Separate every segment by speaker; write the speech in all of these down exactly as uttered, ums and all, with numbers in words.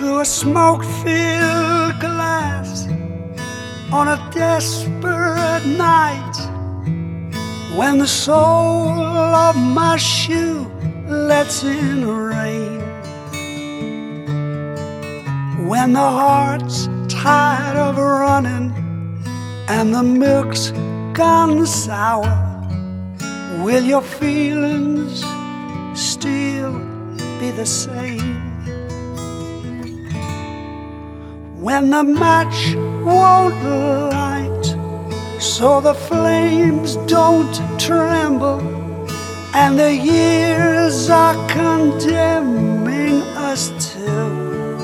Speaker 1: through a smoke-filled glass on a desperate night, when the sole of my shoe lets in rain, when the heart's tired of running and the milk's gone sour, will your feelings still be the same? When the match won't light, so the flames don't tremble, and the years are condemning us too,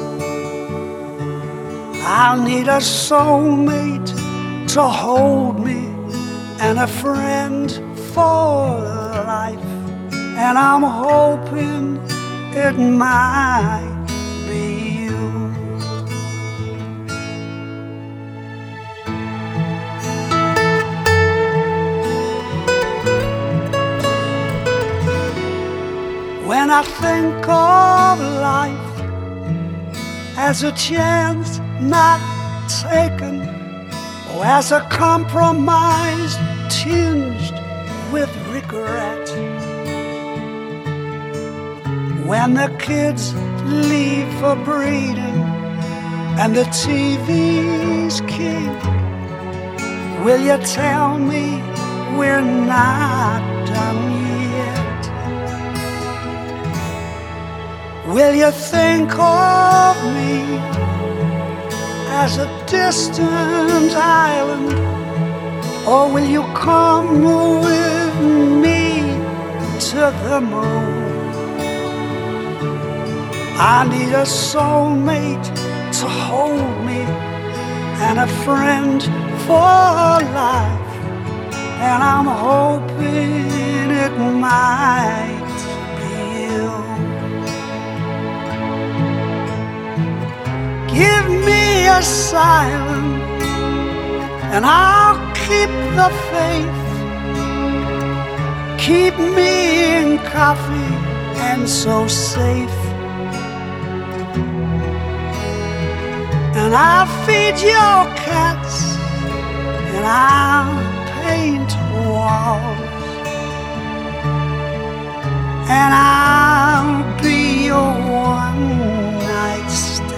Speaker 1: I'll need a soulmate to hold me and a friend for life, and I'm hoping it might be you. When I think of life as a chance not taken, or as a compromise tinged with regret, when the kids leave for breeding and the T V's king, will you tell me we're not done yet? Will you think of me as a distant island, or will you come with me to the moon? I need a soulmate to hold me and a friend for life, and I'm hoping it might be you. Give me a silence and I'll keep the faith. Keep me in coffee and so safe, and I'll feed your cats and I'll paint walls, and I'll be your one night stand.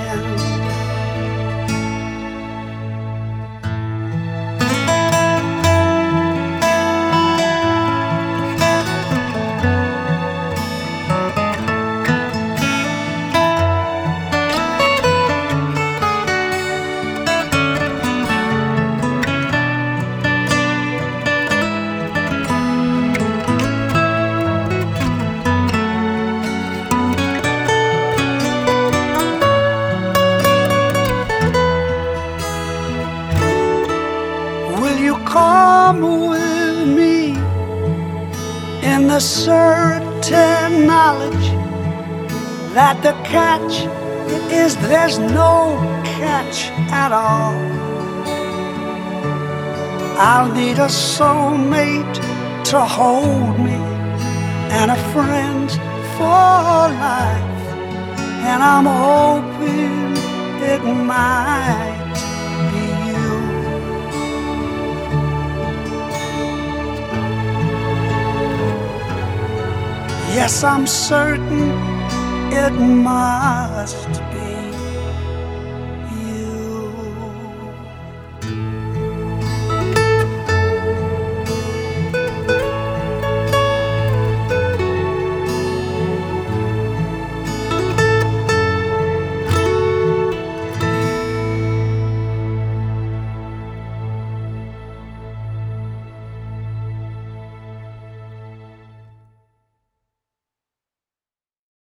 Speaker 1: Come with me in the certain knowledge that the catch is there's no catch at all. I'll need a soulmate to hold me and a friend for life, and I'm hoping it might be you. Yes, I'm certain it must be.